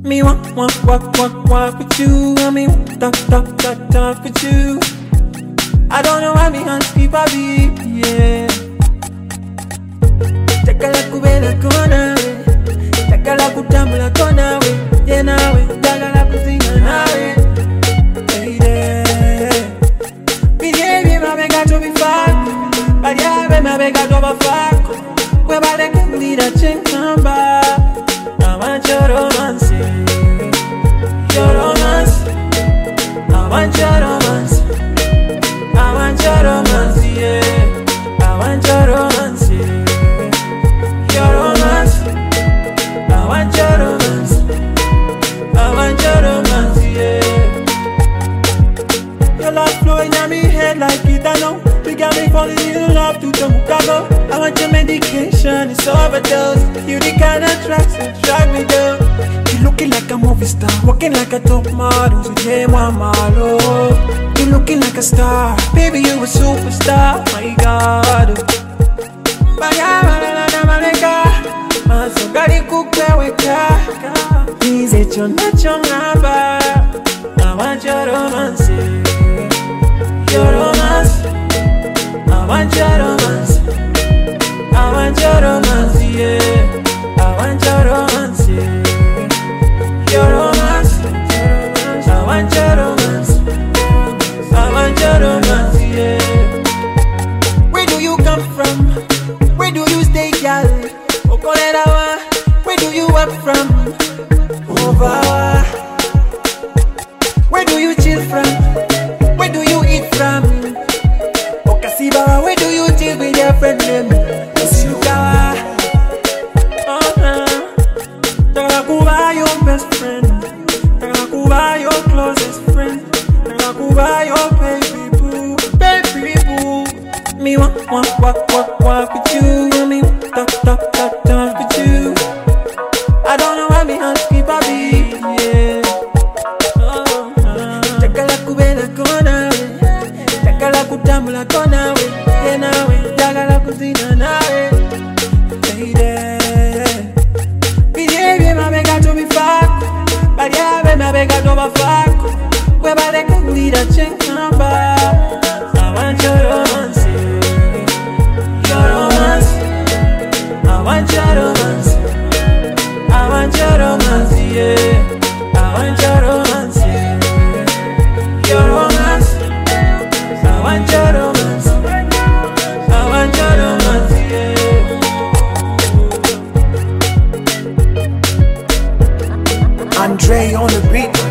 Me walk with you. I mean, talk with you. I don't know why me hands keep a beat, yeah. Takala kubela kona we, takala kutambula kona we, yeah nawe, takala kuzinga nawe, lady. Behave my bega to be fuck, but yeah, my bega to be fuck. We're about to get lead a chain number. I want your romance, your romance. I want your romance. I want your romance, yeah. I want your romance, yeah. Your romance. I want your romance. I want your romance, yeah. Your love flowing on me head like it, I know. You got me falling in love to the mukago. I want your medication, it's overdose. You the kind of tracks that drag me down. You looking like a movie star, walking like a top model. So yeah, mama, you looking like a star, baby, you a superstar. My God, masogari kukweweka. Please, it's your natural number. I want your romance, your romance. I want your romance. I want your romance, yeah. I want your romance, yeah. Your romance. I want your romance. I want your romance, yeah. Where do you come from? Where do you stay, girl? Okolerawa. Where do you work from? Over. Where do you chill from? Where do you eat from? Okasiba. Where do you chill with your friend? Isukawa. Takakuba, your best friend. Takakuba, your closest friend. Takakuba, your baby boo, baby boo. Me walk with you. Yeah, me talk with you. I don't know why me hands keep a beat, yeah. Takala kubela kona we, takala kutambula kona we, yeah nawe, takala kuzina nawe, lady. Behave my bega to be fuck, but yeah, my bega to be fuck. We're about to get lead a chain number. I want your romance, your romance. I want your romance. I want your romance, yeah. I want your romance, yeah. Your romance. I want your romance. I want your romance, yeah. Andre on the beat.